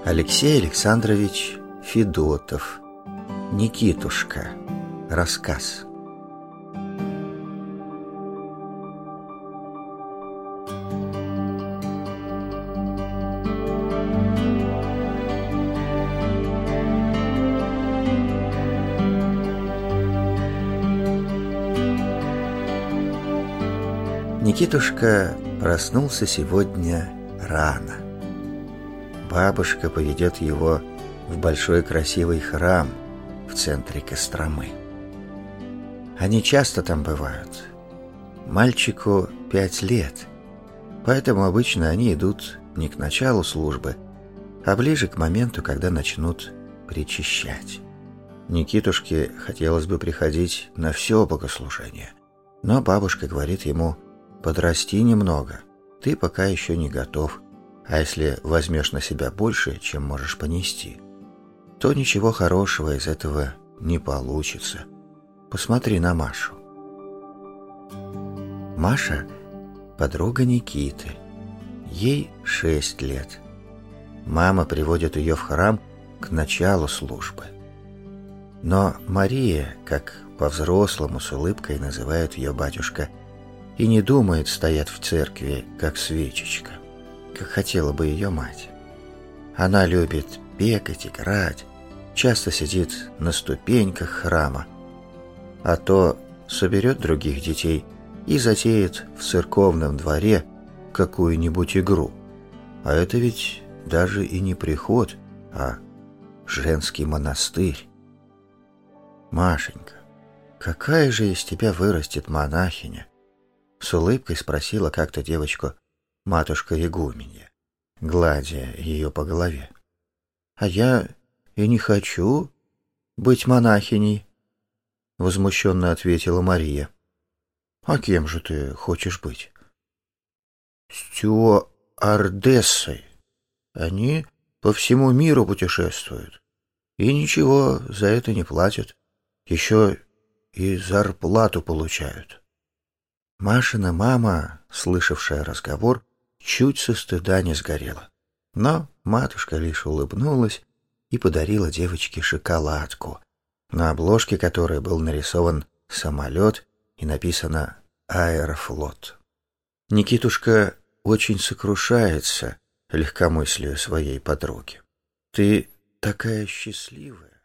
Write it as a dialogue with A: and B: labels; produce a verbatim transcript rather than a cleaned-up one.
A: Алексей Александрович Федотов. Никитушка. Рассказ. Никитушка проснулся сегодня рано. Бабушка поведет его в большой красивый храм в центре Костромы. Они часто там бывают. Мальчику пять лет, поэтому обычно они идут не к началу службы, а ближе к моменту, когда начнут причащать. Никитушке хотелось бы приходить на все богослужение, но бабушка говорит ему: «Подрасти немного, ты пока еще не готов, а если возьмешь на себя больше, чем можешь понести, то ничего хорошего из этого не получится. Посмотри на Машу». Маша – подруга Никиты. Ей шесть лет. Мама приводит ее в храм к началу службы. Но Мария, как по-взрослому с улыбкой называет ее батюшка, и не думает стоять в церкви, как свечечка, как хотела бы ее мать. Она любит бегать, играть, часто сидит на ступеньках храма, а то соберет других детей и затеет в церковном дворе какую-нибудь игру. А это ведь даже и не приход, а женский монастырь. «Машенька, какая же из тебя вырастет монахиня?» С улыбкой спросила как-то девочку матушка игуменья, гладя ее по голове. «А я и не хочу быть монахиней», — возмущенно ответила Мария. «А кем же ты хочешь быть?» «Стюардессой. Они по всему миру путешествуют и ничего за это не платят, еще и зарплату получают». Машина мама, слышавшая разговор, чуть со стыда не сгорела. Но матушка лишь улыбнулась и подарила девочке шоколадку, на обложке которой был нарисован самолет и написано «Аэрофлот». Никитушка очень сокрушается легкомыслию своей подруги. «Ты такая счастливая.